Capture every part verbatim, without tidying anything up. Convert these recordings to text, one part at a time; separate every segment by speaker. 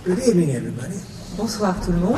Speaker 1: Good evening, everybody.
Speaker 2: Bonsoir tout le monde.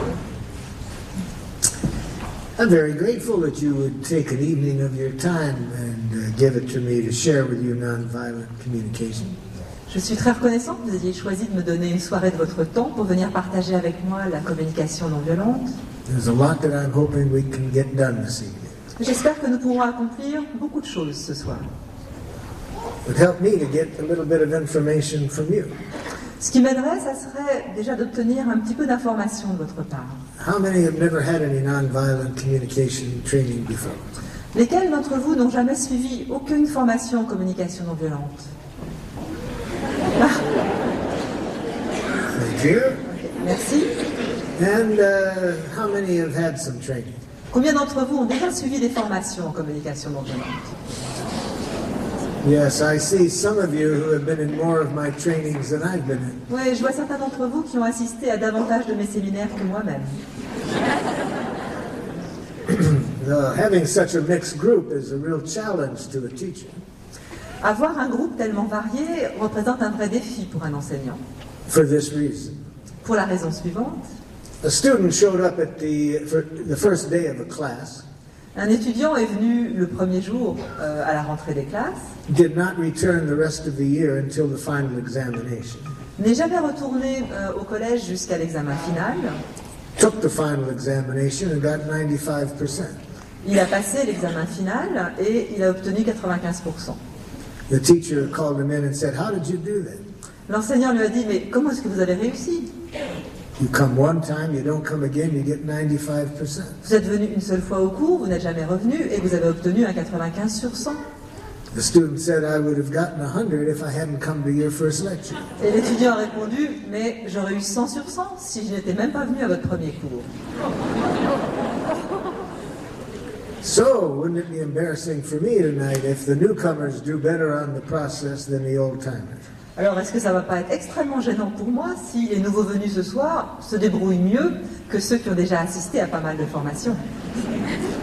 Speaker 1: I'm very grateful that you would take an evening of your time and uh, give it to me to share with you nonviolent communication.
Speaker 2: Je suis très reconnaissant que vous ayez choisi de me donner une soirée de votre temps pour venir partager avec moi la communication non violente.
Speaker 1: There's a lot that I'm hoping we can get done this evening.
Speaker 2: J'espère que nous pourrons accomplir beaucoup de choses ce soir.
Speaker 1: It would help me to get a little bit of information from you.
Speaker 2: Ce qui m'aiderait, ça serait déjà d'obtenir un petit peu d'informations de votre part.
Speaker 1: How many have never had any nonviolent communication training before?
Speaker 2: Lesquels d'entre vous n'ont jamais suivi aucune formation en communication non violente? Ah.
Speaker 1: Thank you.
Speaker 2: Okay, merci.
Speaker 1: And uh, how many have had some training?
Speaker 2: Combien d'entre vous ont déjà suivi des formations en communication non violente?
Speaker 1: Yes, I see some of you who have been in more of my trainings than I've been in.
Speaker 2: Oui, je vois certains d'entre vous qui ont assisté à davantage de mes séminaires que moi-même.
Speaker 1: uh, having such a mixed group is a real challenge to a teacher.
Speaker 2: Avoir un groupe tellement varié représente un vrai défi pour un enseignant.
Speaker 1: For this reason.
Speaker 2: Pour la raison suivante.
Speaker 1: A student showed up at the, for the first day of a class.
Speaker 2: Un étudiant est venu le premier jour euh, à la rentrée des classes.
Speaker 1: Did not return the rest of the year until the final examination.
Speaker 2: N'est jamais retourné euh, au collège jusqu'à l'examen final.
Speaker 1: Took the final examination and got ninety-five percent.
Speaker 2: Il a passé l'examen final et il a obtenu quatre-vingt-quinze pour cent.
Speaker 1: The teacher called him in and said, "How did you do that?"
Speaker 2: L'enseignant lui a dit, mais comment est-ce que vous avez réussi?
Speaker 1: You come one time, you don't come again, you get ninety-five percent.
Speaker 2: Vous êtes venu une seule fois au cours, vous n'êtes jamais revenu et vous avez obtenu un quatre-vingt-quinze sur cent.
Speaker 1: The student said, "I would have gotten one hundred if I hadn't come to your first lecture."
Speaker 2: Et l'étudiant a répondu, mais j'aurais eu cent sur cent si je n'étais même pas venu à votre premier cours.
Speaker 1: So, wouldn't it be embarrassing for me tonight if the newcomers do better on the process than the old-timers?
Speaker 2: Alors, est-ce que ça ne va pas être extrêmement gênant pour moi si les nouveaux venus ce soir se débrouillent mieux que ceux qui ont déjà assisté à pas mal de formations?